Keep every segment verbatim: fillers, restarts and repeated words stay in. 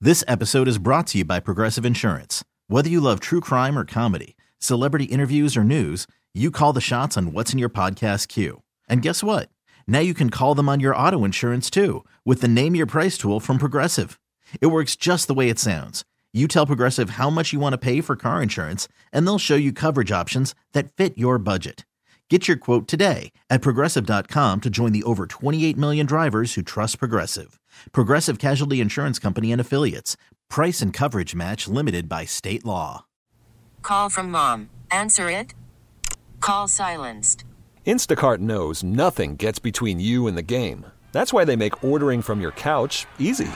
This episode is brought to you by Progressive Insurance. Whether you love true crime or comedy, celebrity interviews or news, you call the shots on what's in your podcast queue. And guess what? Now you can call them on your auto insurance too with the Name Your Price tool from Progressive. It works just the way it sounds. You tell Progressive how much you want to pay for car insurance, and they'll show you coverage options that fit your budget. Get your quote today at Progressive dot com to join the over twenty-eight million drivers who trust Progressive. Progressive Casualty Insurance Company and Affiliates. Price and coverage match limited by state law. Call from mom. Answer it. Call silenced. Instacart knows nothing gets between you and the game. That's why they make ordering from your couch easy.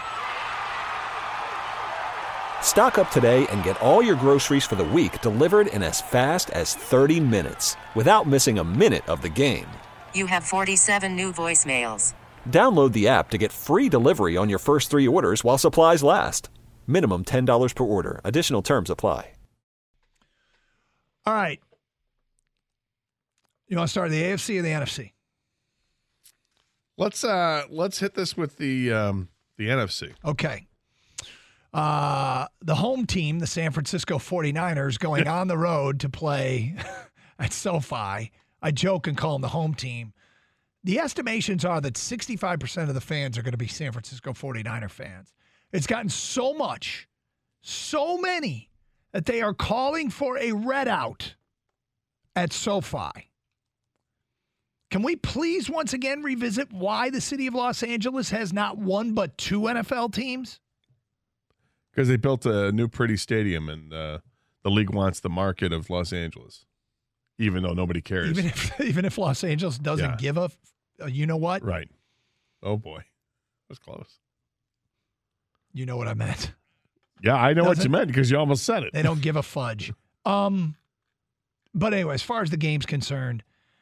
Stock up today and get all your groceries for the week delivered in as fast as thirty minutes without missing a minute of the game. You have forty-seven new voicemails. Download the app to get free delivery on your first three orders while supplies last. Minimum ten dollars per order. Additional terms apply. All right. You want to start with the A F C or the N F C? Let's uh let's hit this with the um the N F C. Okay. Uh, the home team, the San Francisco forty-niners, going on the road to play at SoFi. I joke and call them the home team. The estimations are that sixty-five percent of the fans are going to be San Francisco forty-niner fans. It's gotten so much, so many, that they are calling for a red out at SoFi. Can we please once again revisit why the city of Los Angeles has not one but two N F L teams? Because they built a new pretty stadium, and uh, the league wants the market of Los Angeles, even though nobody cares. Even if even if Los Angeles doesn't Yeah. give a, a, you know what? Right. Oh, boy. That's close. You know what I meant. Yeah, I know what Doesn't- you meant because you almost said it. They don't give a fudge. Um, but anyway, as far as the game's concerned,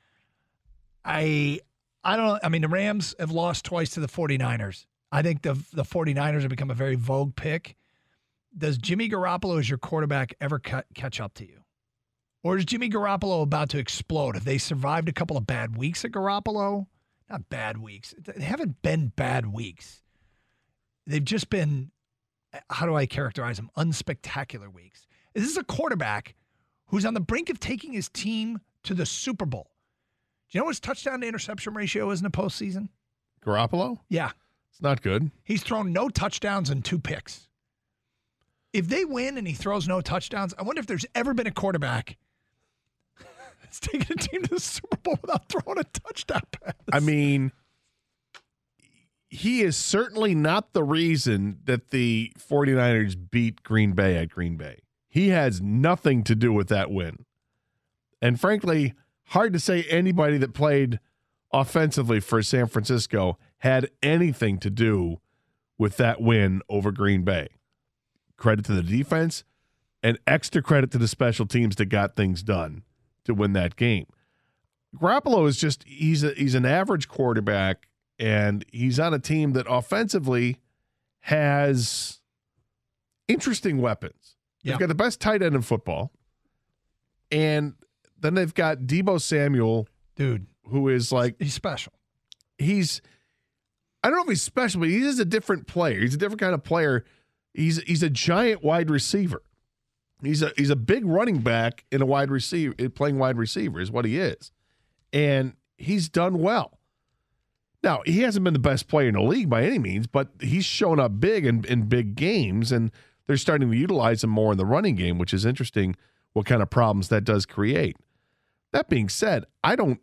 I I don't I mean, the Rams have lost twice to the forty-niners. I think the the forty-niners have become a very vogue pick. Does Jimmy Garoppolo as your quarterback ever cut, catch up to you? Or is Jimmy Garoppolo about to explode? Have they survived a couple of bad weeks at Garoppolo? Not bad weeks. They haven't been bad weeks. They've just been, how do I characterize them? Unspectacular weeks. This is a quarterback who's on the brink of taking his team to the Super Bowl. Do you know what his touchdown to interception ratio is in the postseason? Garoppolo? Yeah. It's not good. He's thrown no touchdowns and two picks. If they win and he throws no touchdowns, I wonder if there's ever been a quarterback that's taken a team to the Super Bowl without throwing a touchdown pass. I mean, he is certainly not the reason that the forty-niners beat Green Bay at Green Bay. He has nothing to do with that win. And frankly, hard to say anybody that played offensively for San Francisco had anything to do with that win over Green Bay. Credit to the defense and extra credit to the special teams that got things done to win that game. Garoppolo is just, he's a, he's an average quarterback, and he's on a team that offensively has interesting weapons. Yeah. They've got the best tight end in football. And then they've got Deebo Samuel, Dude, who is like, he's special. he's, I don't know if he's special, but he is a different player. He's a different kind of player. He's he's a giant wide receiver. He's a he's a big running back in a wide receiver, playing wide receiver is what he is. And he's done well. Now, he hasn't been the best player in the league by any means, but he's shown up big in, in big games, and they're starting to utilize him more in the running game, which is interesting what kind of problems that does create. That being said, I don't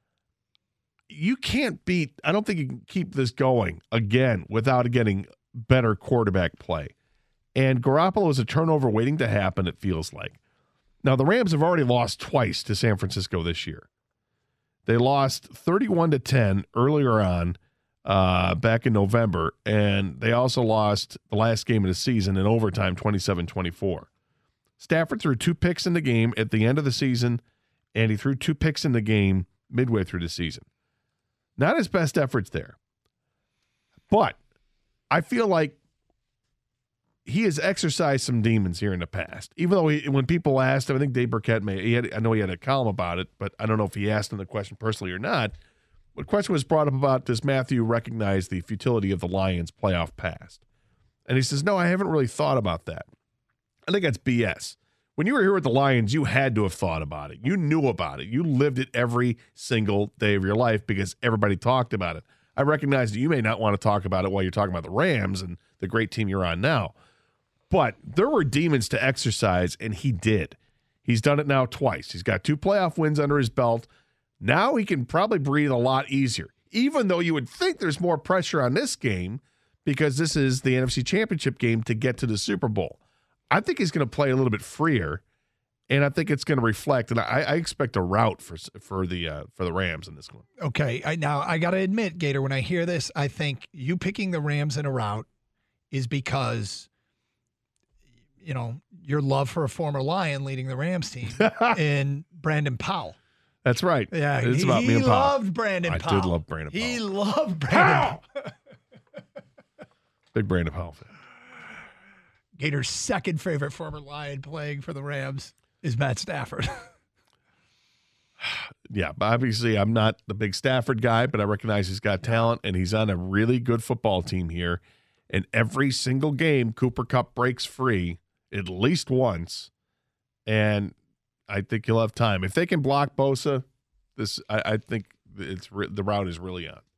you can't beat I don't think you can keep this going again without getting better quarterback play. And Garoppolo is a turnover waiting to happen, it feels like. Now, the Rams have already lost twice to San Francisco this year. They lost thirty-one to ten earlier on uh, back in November, and they also lost the last game of the season in overtime, twenty-seven twenty-four. Stafford threw two picks in the game at the end of the season, and he threw two picks in the game midway through the season. Not his best efforts there. But I feel like he has exercised some demons here in the past. Even though he, when people asked him, I think Dave Burkett may, he had, I know he had a column about it, but I don't know if he asked him the question personally or not. The question was brought up about, does Matthew recognize the futility of the Lions' playoff past? And he says, no, I haven't really thought about that. I think that's B S. When you were here with the Lions, you had to have thought about it. You knew about it. You lived it every single day of your life because everybody talked about it. I recognize that you may not want to talk about it while you're talking about the Rams and the great team you're on now. But there were demons to exercise, and he did. He's done it now twice. He's got two playoff wins under his belt. Now he can probably breathe a lot easier, even though you would think there's more pressure on this game because this is the N F C Championship game to get to the Super Bowl. I think he's going to play a little bit freer, and I think it's going to reflect. And I, I expect a rout for for the uh, for the Rams in this one. Okay, I, now I got to admit, Gator, when I hear this, I think you picking the Rams in a rout is because, you know, your love for a former Lion leading the Rams team in Brandon Powell. That's right. Yeah, it's he, about me he and Powell. loved Brandon I Powell. did love Brandon Powell. He loved Brandon Powell. Big Brandon Powell fan. Gator's second favorite former Lion playing for the Rams is Matt Stafford. Yeah, but obviously I'm not the big Stafford guy, but I recognize he's got talent, and he's on a really good football team here. And every single game, Cooper Kupp breaks free at least once, and I think he'll have time. If they can block Bosa, this I, I think it's re- the route is really on.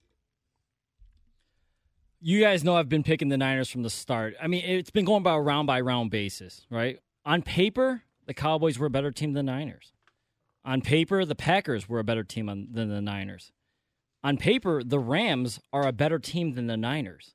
You guys know I've been picking the Niners from the start. I mean, it's been going by a round-by-round basis, right? On paper, the Cowboys were a better team than the Niners. On paper, the Packers were a better team on, than the Niners. On paper, the Rams are a better team than the Niners.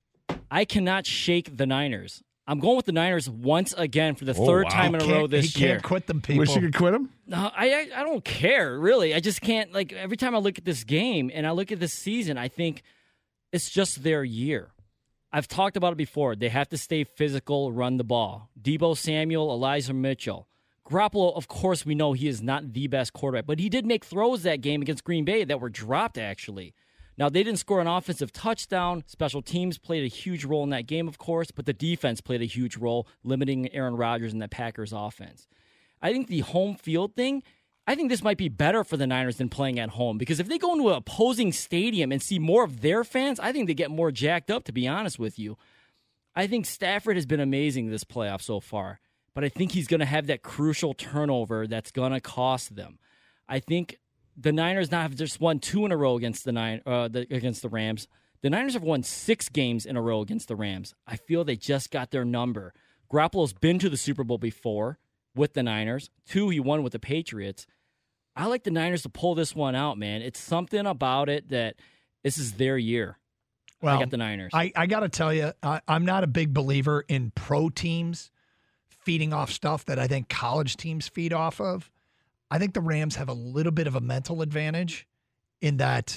I cannot shake the Niners. I'm going with the Niners once again for the Oh, third wow. time in a He row can't- this he year. can't quit them, people. Wish you could quit him? No, I, I I don't care, really. I just can't, like, every time I look at this game and I look at this season, I think it's just their year. I've talked about it before. They have to stay physical, run the ball. Deebo Samuel, Elijah Mitchell. Garoppolo, of course, we know he is not the best quarterback, but he did make throws that game against Green Bay that were dropped, actually. Now, they didn't score an offensive touchdown. Special teams played a huge role in that game, of course, but the defense played a huge role, limiting Aaron Rodgers and the Packers offense. I think the home field thing, I think this might be better for the Niners than playing at home, because if they go into an opposing stadium and see more of their fans, I think they get more jacked up, to be honest with you. I think Stafford has been amazing this playoff so far, but I think he's going to have that crucial turnover that's going to cost them. I think the Niners now have just won two in a row against the nine uh, the, against the Rams. The Niners have won six games in a row against the Rams. I feel they just got their number. Garoppolo's been to the Super Bowl before with the Niners. Two, he won with the Patriots. I like the Niners to pull this one out, man. It's something about it that this is their year. Well, I got the Niners. I, I got to tell you, I, I'm not a big believer in pro teams feeding off stuff that I think college teams feed off of. I think the Rams have a little bit of a mental advantage in that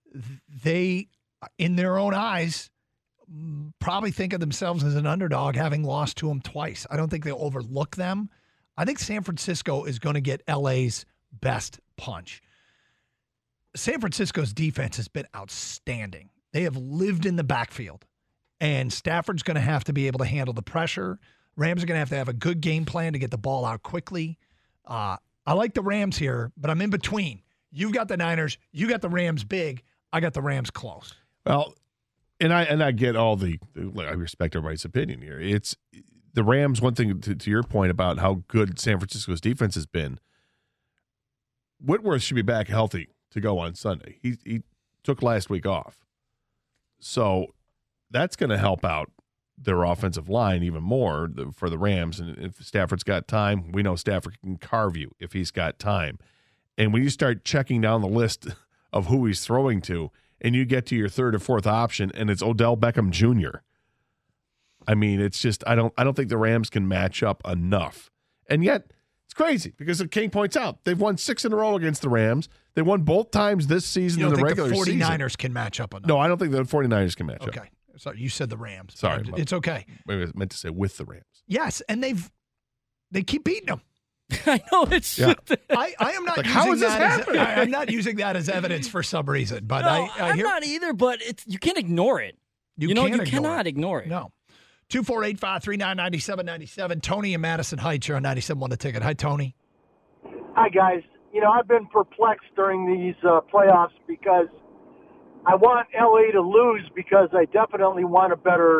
they, in their own eyes, probably think of themselves as an underdog having lost to them twice. I don't think they'll overlook them. I think San Francisco is going to get L A's best punch. San Francisco's defense has been outstanding. They have lived in the backfield, and Stafford's going to have to be able to handle the pressure. Rams are going to have to have a good game plan to get the ball out quickly. Uh, I like the Rams here, but I'm in between. You've got the Niners. You got the Rams big. I got the Rams close. Well, and I and I get all the, I respect everybody's opinion here. It's the Rams. One thing to, to your point about how good San Francisco's defense has been. Whitworth should be back healthy to go on Sunday. He he took last week off, so that's going to help out their offensive line even more for the Rams. And if Stafford's got time, we know Stafford can carve you if he's got time. And when you start checking down the list of who he's throwing to, and you get to your third or fourth option, and it's Odell Beckham Junior I mean, it's just I don't I don't think the Rams can match up enough. And yet it's crazy because, as King points out, they've won six in a row against the Rams. They won both times this season You don't in the think regular the season. 49ers can match up enough? No, I don't think the 49ers can match up. Okay. So you said the Rams. Sorry. It's okay. Maybe I meant to say with the Rams. Yes, and they've they keep beating them. I know it's. Yeah. I, I am not Like, using how is this that as, happening? I, I'm not using that as evidence for some reason, but No, I, I I'm hear not either, but it's you can't ignore it. you, You, know, can't you ignore cannot it. ignore it. No. two four eight, five three nine, nine seven nine seven. Tony in Madison Heights, you're on ninety-seven point one The Ticket. Hi, Tony. Hi, guys. You know, I've been perplexed during these uh, playoffs because I want L A to lose because I definitely want a better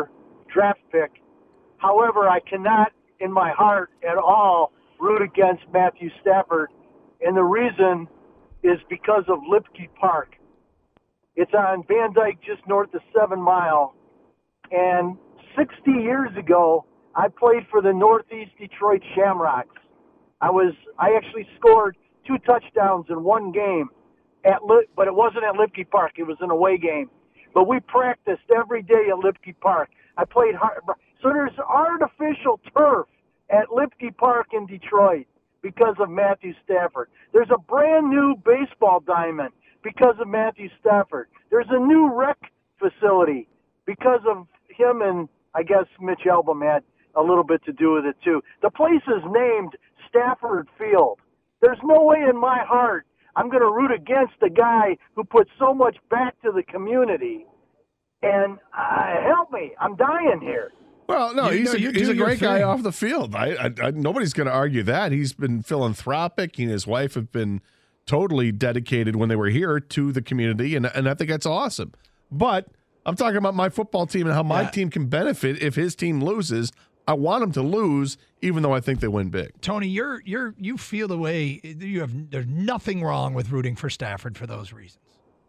draft pick. However, I cannot, in my heart at all, root against Matthew Stafford, and the reason is because of Lipke Park. It's on Van Dyke, just north of Seven Mile, and sixty years ago, I played for the Northeast Detroit Shamrocks. I was I actually scored two touchdowns in one game, at Lip, but it wasn't at Lipke Park. It was an away game. But we practiced every day at Lipke Park. I played hard. So there's artificial turf at Lipke Park in Detroit because of Matthew Stafford. There's a brand new baseball diamond because of Matthew Stafford. There's a new rec facility because of him, and I guess Mitch Albom had a little bit to do with it too. The place is named Stafford Field. There's no way in my heart I'm going to root against a guy who put so much back to the community. And uh, help me, I'm dying here. Well, no, You he's know, a, you he's do a your great guy thing. off the field. I, I, I nobody's going to argue that. He's been philanthropic. He and his wife have been totally dedicated when they were here to the community, and and I think that's awesome. But I'm talking about my football team and how my Yeah. team can benefit if his team loses. I want them to lose, even though I think they win big. Tony, you're you're you feel the way you have. There's nothing wrong with rooting for Stafford for those reasons.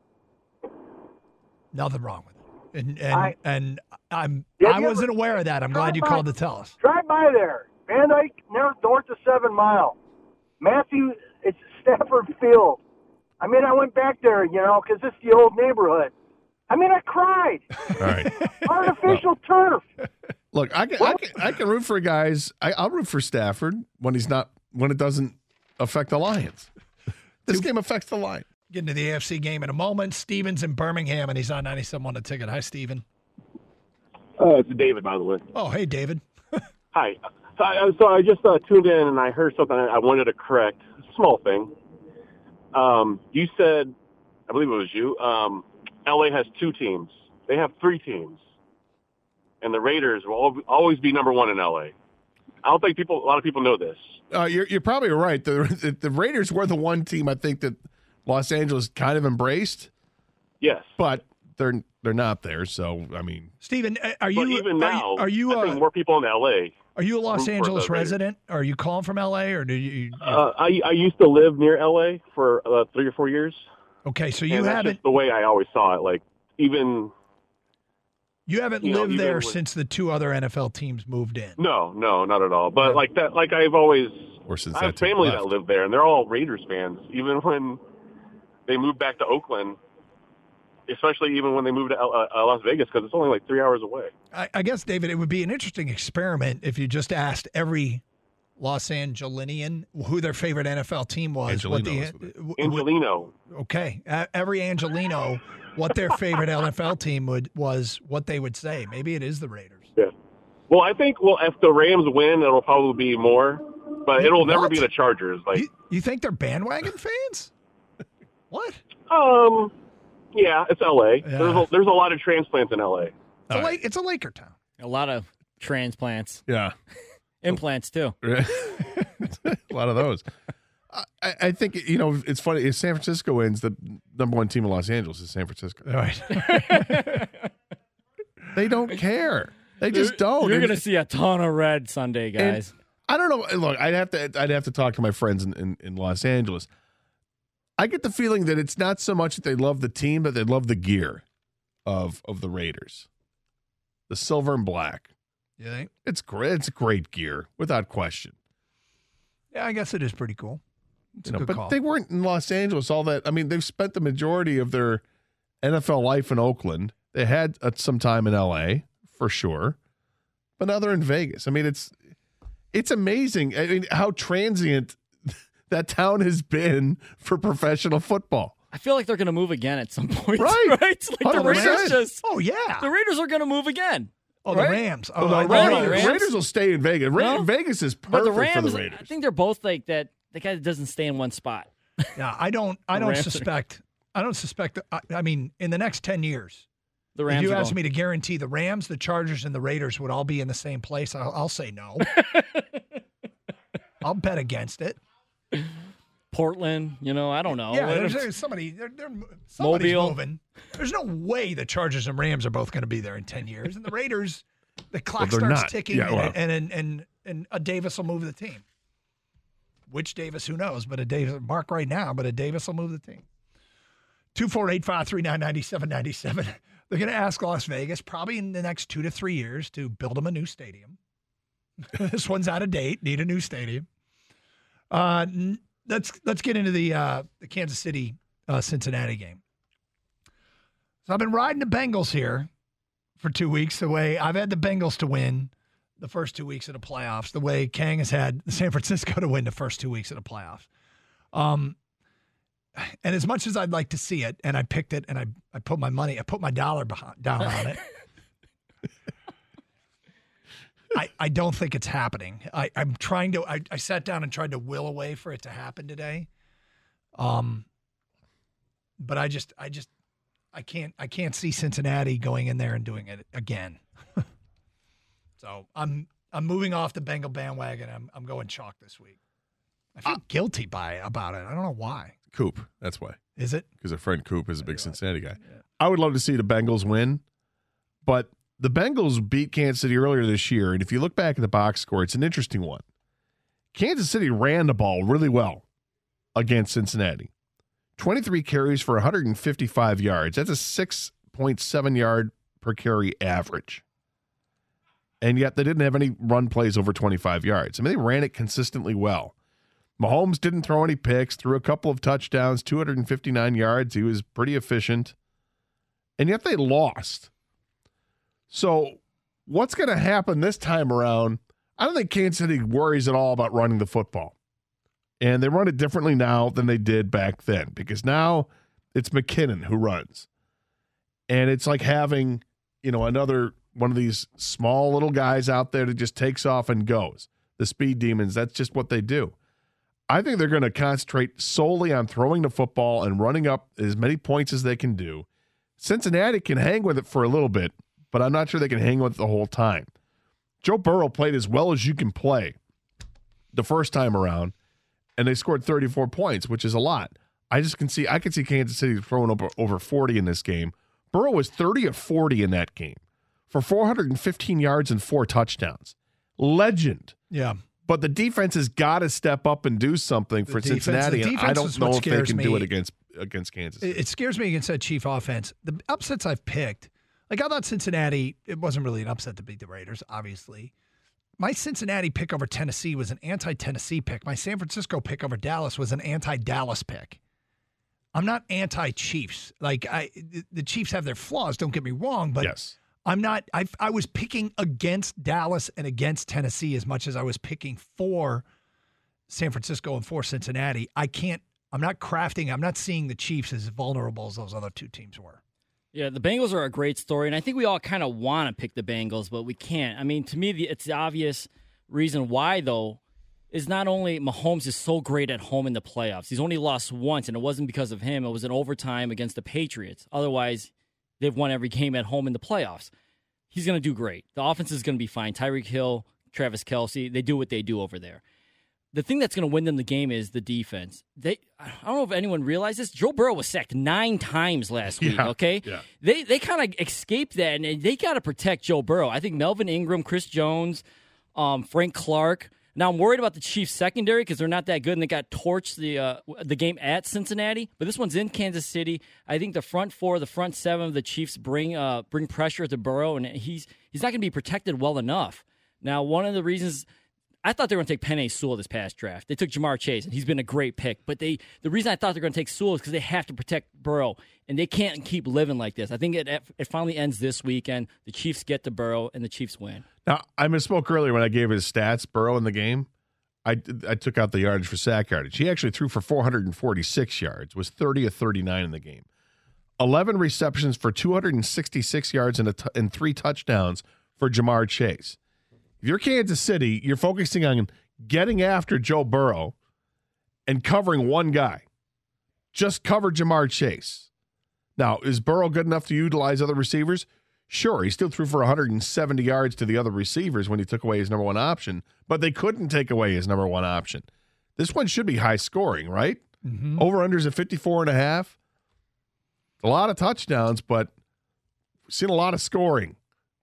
Nothing wrong with it, and and I- and I'm Did I you wasn't ever- aware of that. I'm glad you Drive called by- to tell us. Drive by there. Van Dyke, north, north of Seven Mile. Matthew, it's Stafford Field. I mean, I went back there, you know, because it's the old neighborhood. I mean, I cried. All right. Artificial turf. Look, I can, I can I can root for guys. I, I'll root for Stafford when he's not when it doesn't affect the Lions. This game affects the Lions. Get into the A F C game in a moment. Steven's in Birmingham, and he's on ninety-seven on the ticket. Hi, Steven. Uh, it's David, by the way. Oh, hey, David. Hi. So I, so I just uh, tuned in and I heard something I wanted to correct. Small thing. Um, you said, I believe it was you, um, L A has two teams. They have three teams. And the Raiders will al- always be number one in L A. I don't think people, a lot of people know this. Uh, you're you're probably right. The, the the Raiders were the one team I think that Los Angeles kind of embraced, Yes. but they're they're not there. So I mean, Steven, uh, are But you even are now, you are you, I think uh, more people in L A. are you a Los root for the Angeles Raiders. resident? Are you calling from L A or do you? Uh, I, I used to live near L A for uh, three or four years. okay, so you and that's haven't just the way I always saw it. Like, even, you haven't you know, lived even there with- since the two other N F L teams moved in. no, no, not at all. But like that, like I've always, or since I have that team family left. that live there, and they're all Raiders fans. Even when they moved back to Oakland, especially even when they moved to L- uh, Las Vegas, because it's only like three hours away. I, I guess, David, it would be an interesting experiment if you just asked every Los Angelinian who their favorite N F L team was. what Angelino is the, what w- w- Angelino. okay, uh, every Angelino, what their favorite N F L team would was what they would say. Maybe it is the Raiders. Yeah. Well, I think well if the Rams win, it'll probably be more, but it'll never What? be the Chargers. Like, You, you think they're bandwagon fans? What? um, yeah, it's L A. Yeah. There's a, there's a lot of transplants in L A. It's, a, La- it's a Laker town. A lot of transplants, Yeah, implants too. a lot of those. I, I think you know it's funny. If San Francisco wins, the number one team in Los Angeles is San Francisco. All right. They don't care. They just don't. You're And- gonna see a ton of red Sunday, and guys. I don't know. Look, I'd have to. I'd have to talk to my friends in, in, in Los Angeles. I get the feeling that it's not so much that they love the team, but they love the gear of of the Raiders, the silver and black. You think? It's great. It's great gear, without question. Yeah, I guess it is pretty cool. It's You know, a good but call. they weren't in Los Angeles all that. I mean, they've spent the majority of their N F L life in Oakland. They had uh, some time in L A for sure, but now they're in Vegas. I mean, it's it's amazing. I mean, how transient that town has been for professional football. I feel like they're gonna move again at some point. Right. Right? Like the one hundred percent. Raiders just oh yeah. the Raiders are gonna move again. Oh, right? the Rams. Oh, the, I- Raiders, no, the the Rams? Raiders will stay in Vegas. Ra- No? Vegas is But perfect the Rams, for the Raiders. I think they're both like that. The guy that doesn't stay in one spot. Yeah, I don't. I The don't Rams are- suspect. I don't suspect. I, I mean, in the next ten years, The Rams. if you are asked going- me to guarantee the Rams, the Chargers, and the Raiders would all be in the same place, I'll, I'll say no. I'll bet against it. Portland, you know, I don't know. Yeah, What there's, if- there's somebody. They're, they're, somebody's Mobile. moving. There's no way the Chargers and Rams are both going to be there in ten years, and the Raiders. The clock Well, they're starts not. ticking, Yeah, well. and, and and and a Davis will move the team. Which Davis, who knows? But a Davis, Mark right now, but a Davis will move the team. two four eight, five three nine, nine seven nine seven. They're going to ask Las Vegas probably in the next two to three years to build them a new stadium. This one's out of date. Need a new stadium. Uh, let's let's get into the uh, the Kansas City uh, Cincinnati game. So I've been riding the Bengals here for two weeks. The way I've had the Bengals to win the first two weeks of the playoffs. The way Kang has had San Francisco to win the first two weeks of the playoffs. Um, and as much as I'd like to see it, and I picked it, and I I put my money, I put my dollar behind, down on it. I, I don't think it's happening. I, I'm trying to, I, I sat down and tried to will away for it to happen today. Um, but I just, I just, I can't, I can't see Cincinnati going in there and doing it again. So I'm, I'm moving off the Bengal bandwagon. I'm, I'm going chalk this week. I feel uh, guilty by about it. I don't know why. Coop, that's why. Is it? Because our friend Coop is a big Cincinnati guy. Yeah. I would love to see the Bengals win, but the Bengals beat Kansas City earlier this year, and if you look back at the box score, it's an interesting one. Kansas City ran the ball really well against Cincinnati. twenty-three carries for one hundred fifty-five yards. That's a six point seven yard per carry average. And yet they didn't have any run plays over twenty-five yards. I mean, they ran it consistently well. Mahomes didn't throw any picks, threw a couple of touchdowns, two hundred fifty-nine yards. He was pretty efficient. And yet they lost. So what's going to happen this time around? I don't think Kansas City worries at all about running the football. And they run it differently now than they did back then, because now it's McKinnon who runs. And it's like having, you know, another one of these small little guys out there that just takes off and goes. The speed demons, that's just what they do. I think they're going to concentrate solely on throwing the football and running up as many points as they can do. Cincinnati can hang with it for a little bit, but I'm not sure they can hang with it the whole time. Joe Burrow played as well as you can play the first time around, and they scored thirty-four points, which is a lot. I just can see I can see Kansas City throwing over, over forty in this game. Burrow was thirty of forty in that game for four hundred fifteen yards and four touchdowns. Legend. Yeah. But the defense has got to step up and do something for the defense, Cincinnati, and I don't know if they can me. do it against against Kansas City. It scares me against that Chief offense. The upsets I've picked, like I thought Cincinnati, it wasn't really an upset to beat the Raiders, obviously. My Cincinnati pick over Tennessee was an anti-Tennessee pick. My San Francisco pick over Dallas was an anti-Dallas pick. I'm not anti-Chiefs. Like I, the Chiefs have their flaws, don't get me wrong, but yes. I'm not, I I was picking against Dallas and against Tennessee as much as I was picking for San Francisco and for Cincinnati. I can't, I'm not crafting, I'm not seeing the Chiefs as vulnerable as those other two teams were. Yeah, the Bengals are a great story, and I think we all kind of want to pick the Bengals, but we can't. I mean, to me, the, it's the obvious reason why, though, is not only Mahomes is so great at home in the playoffs. He's only lost once, and it wasn't because of him. It was in overtime against the Patriots. Otherwise, they've won every game at home in the playoffs. He's going to do great. The offense is going to be fine. Tyreek Hill, Travis Kelce, they do what they do over there. The thing that's going to win them the game is the defense. They, I don't know if anyone realized this. Joe Burrow was sacked nine times last week, yeah, okay? Yeah. They they kind of escaped that, and they got to protect Joe Burrow. I think Melvin Ingram, Chris Jones, um, Frank Clark. Now, I'm worried about the Chiefs' secondary because they're not that good, and they got torched the uh, the game at Cincinnati. But this one's in Kansas City. I think the front four, the front seven of the Chiefs bring uh, bring pressure to Burrow, and he's he's not going to be protected well enough. Now, one of the reasons I thought they were going to take Penei Sewell this past draft. They took Jamar Chase, and he's been a great pick. But they the reason I thought they're going to take Sewell is because they have to protect Burrow, and they can't keep living like this. I think it it finally ends this weekend. The Chiefs get to Burrow, and the Chiefs win. Now, I misspoke earlier when I gave his stats, Burrow in the game. I, I took out the yardage for sack yardage. He actually threw for four hundred forty-six yards, was thirty of thirty-nine in the game. eleven receptions for two hundred sixty-six yards and, a t- and three touchdowns for Jamar Chase. If you're Kansas City, you're focusing on getting after Joe Burrow and covering one guy. Just cover Jamar Chase. Now, is Burrow good enough to utilize other receivers? Sure, he still threw for one hundred seventy yards to the other receivers when he took away his number one option, but they couldn't take away his number one option. This one should be high scoring, right? Mm-hmm. Over-unders at fifty-four and a half. A lot of touchdowns, but we've seen a lot of scoring.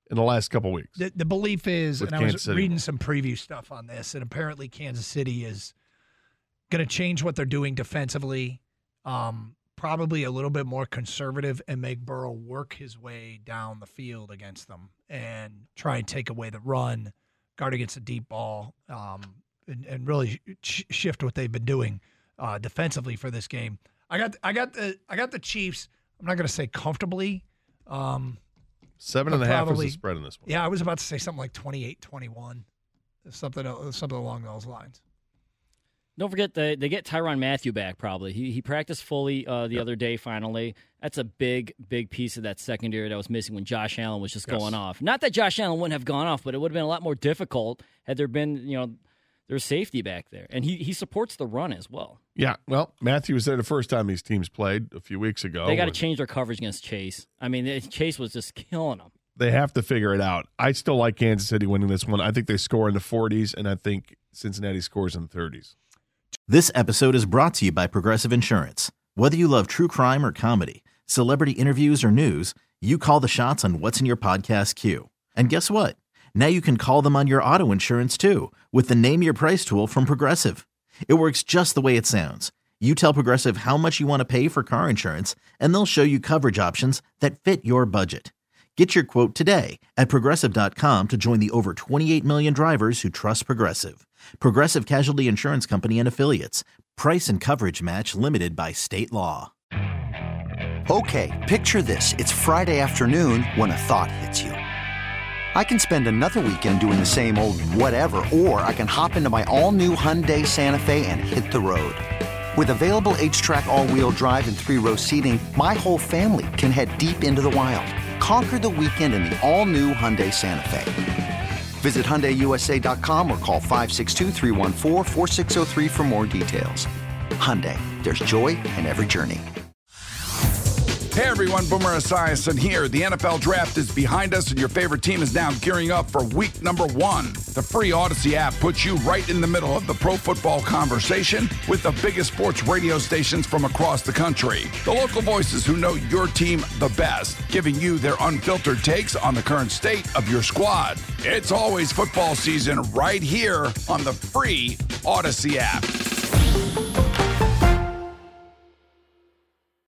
in the last couple weeks. The, the belief is, With and I was Kansas City. reading some preview stuff on this, and apparently Kansas City is going to change what they're doing defensively, um, probably a little bit more conservative, and make Burrow work his way down the field against them and try and take away the run, guard against the deep ball, um, and, and really sh- shift what they've been doing uh, defensively for this game. I got, I got the, I got the Chiefs. I'm not going to say comfortably. Um, Seven and a half probably, is the spread in this one. Yeah, I was about to say something like twenty-eight twenty-one, something something along those lines. Don't forget they they get Tyrann Mathieu back probably. He he practiced fully uh, the yep. other day finally. That's a big big piece of that secondary that was missing when Josh Allen was just yes. going off. Not that Josh Allen wouldn't have gone off, but it would have been a lot more difficult had there been, you know, there's safety back there. And he he supports the run as well. Yeah, well, Matthew was there the first time these teams played a few weeks ago. They got to change their coverage against Chase. I mean, Chase was just killing them. They have to figure it out. I still like Kansas City winning this one. I think they score in the forties, and I think Cincinnati scores in the thirties. This episode is brought to you by Progressive Insurance. Whether you love true crime or comedy, celebrity interviews or news, you call the shots on what's in your podcast queue. And guess what? Now you can call them on your auto insurance too with the Name Your Price tool from Progressive. It works just the way it sounds. You tell Progressive how much you want to pay for car insurance, and they'll show you coverage options that fit your budget. Get your quote today at Progressive dot com to join the over twenty-eight million drivers who trust Progressive. Progressive Casualty Insurance Company and Affiliates. Price and coverage match limited by state law. Okay, picture this. It's Friday afternoon when a thought hits you. I can spend another weekend doing the same old whatever, or I can hop into my all-new Hyundai Santa Fe and hit the road. With available H-Track all-wheel drive and three-row seating, my whole family can head deep into the wild. Conquer the weekend in the all-new Hyundai Santa Fe. Visit Hyundai U S A dot com or call five six two, three one four, four six zero three for more details. Hyundai, there's joy in every journey. Hey everyone, Boomer Esiason here. The N F L Draft is behind us and your favorite team is now gearing up for week number one. The free Odyssey app puts you right in the middle of the pro football conversation with the biggest sports radio stations from across the country. The local voices who know your team the best, giving you their unfiltered takes on the current state of your squad. It's always football season right here on the free Odyssey app.